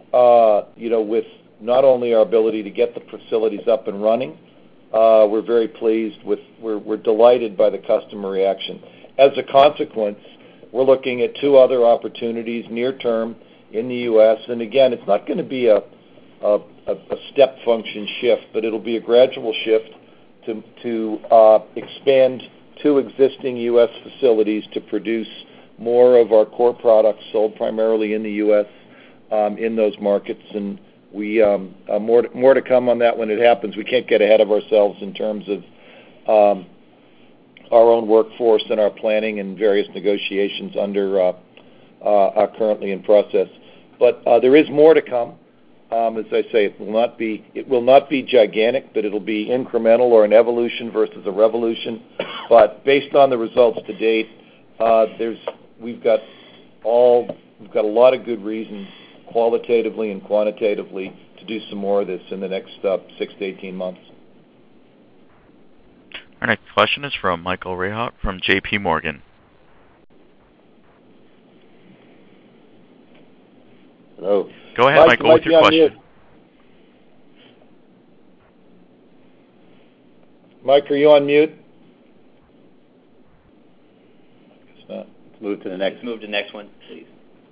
uh, you know, with not only our ability to get the facilities up and running. Uh, we're very pleased with, we're, we're delighted by the customer reaction. As a consequence, we're looking at two other opportunities near term in the U S. And again, it's not going to be a, a, a step function shift, but it'll be a gradual shift to, to uh, expand two existing U S facilities to produce more of our core products sold primarily in the U S um, in those markets. And We um, uh, more to, more to come on that when it happens. We can't get ahead of ourselves in terms of um, our own workforce and our planning and various negotiations under uh, uh, are currently in process. But uh, there is more to come. Um, as I say, it will not be it will not be gigantic, but it'll be incremental or an evolution versus a revolution. But based on the results to date, uh, there's we've got all we've got a lot of good reasons, qualitatively and quantitatively, to do some more of this in the next uh, six to eighteen months. Our next question is from Michael Rehaut from J P Morgan. Hello. Go ahead, Mike, Michael, with your question. Mute. Mike, are you on mute? Let's move to the next. Let's move to the next one, please.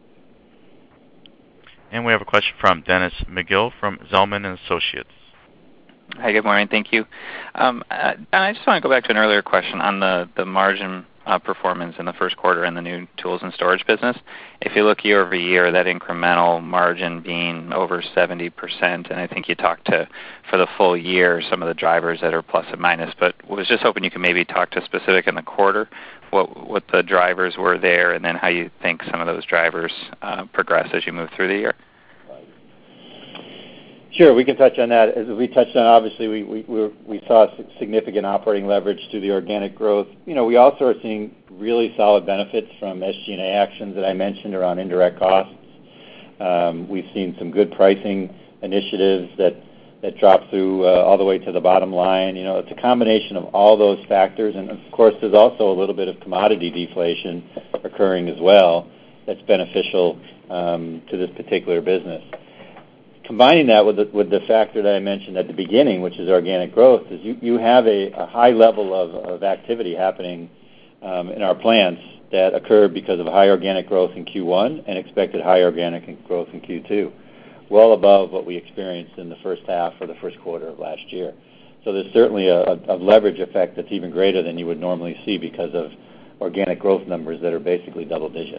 And we have a question from Dennis McGill from Zelman and Associates. Hi, good morning. Thank you. Um, uh, I just want to go back to an earlier question on the, the margin uh, performance in the first quarter in the new tools and storage business. If you look year over year, that incremental margin being over seventy percent, and I think you talked to, for the full year, some of the drivers that are plus and minus, but was just hoping you could maybe talk to specific in the quarter, what, what the drivers were there, and then how you think some of those drivers uh, progress as you move through the year. Sure, we can touch on that. As we touched on, obviously, we we we we saw significant operating leverage through the organic growth. You know, we also are seeing really solid benefits from S G and A actions that I mentioned around indirect costs. Um, we've seen some good pricing initiatives that that drop through uh, all the way to the bottom line. You know, it's a combination of all those factors, and of course, there's also a little bit of commodity deflation occurring as well that's beneficial um, to this particular business. Combining that with the, with the factor that I mentioned at the beginning, which is organic growth, is you, you have a, a high level of, of activity happening um, in our plants that occurred because of high organic growth in Q one and expected high organic growth in Q two, well above what we experienced in the first half or the first quarter of last year. So there's certainly a, a leverage effect that's even greater than you would normally see because of organic growth numbers that are basically double digit.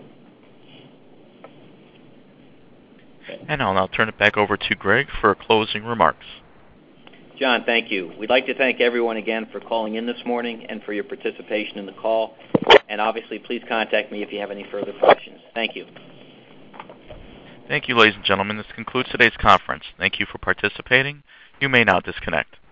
And I'll now turn it back over to Greg for closing remarks. John, thank you. We'd like to thank everyone again for calling in this morning and for your participation in the call. And obviously, please contact me if you have any further questions. Thank you. Thank you, ladies and gentlemen. This concludes today's conference. Thank you for participating. You may now disconnect.